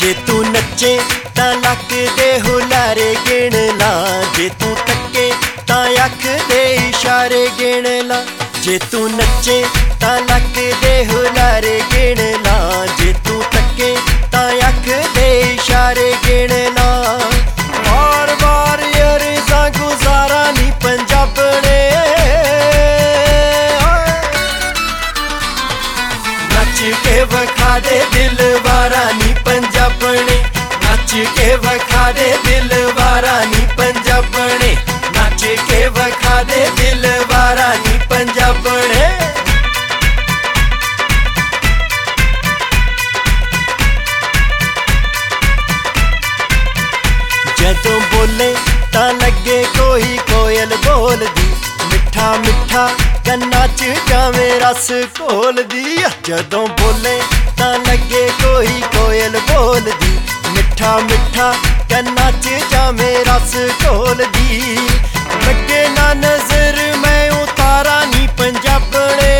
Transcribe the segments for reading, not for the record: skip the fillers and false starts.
जे तू नचे तां लक दे हुलारे गिण ला, जे तू तके तां अख दे इशारे गिण ला। जे तू नचे तां लक दे हुलारे गिण ला, जे तू तके तां अख दे इशारे गिण ला। बार बार अरज़ां गुज़ारा नी पंजाबणे, नच के वखा दे दिल वारा नी पंजाबणे, नच के वखा दे दिल वारा नी पंजाबणे, नच के वखा दे दिल वारा नी पंजाबणे। जदों बोले तां लगे कोई कोयल बोलदी, मिठा मिठा कन्ना च जावे रस घोलदी। जदों बोले तां लगे कोई कोयल बोलदी, मिठा मिठा कन्ना च जावे रस घोलदी। लगे ना नजर मैं उतारा नी पंजाबणे,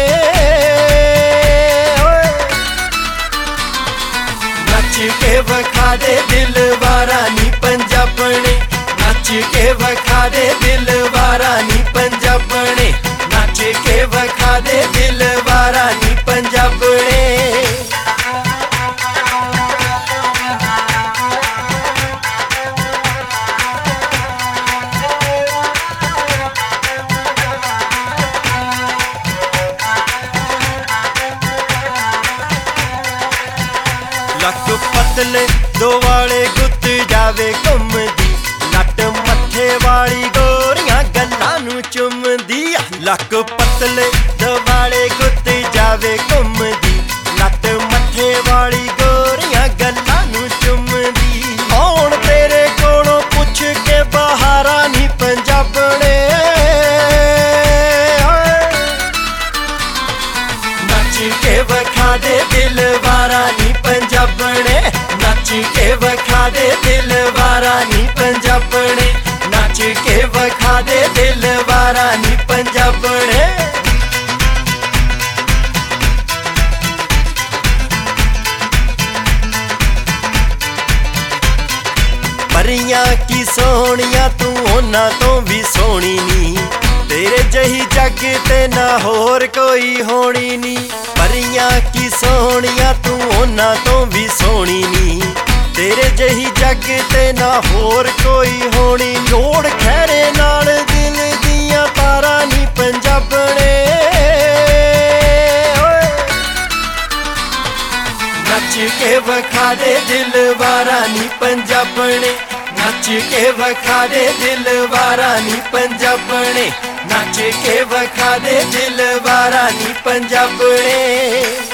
नच के वखा दे दिल वारा नी पंजाबणे, नच के वखा दे दिल वारा नी पंजाबणे, नच के वखा दे दिल वारा नी पंजाबणे। लक पतले दो वाले गुत्त जावे घुमदी, लट मथे वाली गोरियां गल्लां नूं चुमदी। लक पतले दो वाले गुत्त जावे घुमदी, लट मथे वाली गोरियां गल्लां नूं चुमदी। कौन तेरे कोलों पुछ के बहारा नी पंजाबणे, नच के वखा दे दिल वारा नी पंजाबणे, नच के वखा दे दिल वारा नी पंजाबणे, नच के वखा दे दिल वारा नी पंजाबणे। परियां की सोहणियां तू उन्हां तो भी सोहणी नी, तेरे जही जग ते ना होर कोई होनी नी। परियां की सोहणियां तू उन्हां तो भी सोहणी नी, तेरे जही जग ते ना होर कोई होनी। जोड़ खैरे नाल दिल दियां तारा नी पंजाबणे, नच के वखा दे दिल वारा नी पंजाबणे, नच के वखा दे दिल वारा नी पंजाबणे, नच के वखा दे दिल वारा नी पंजाबणे।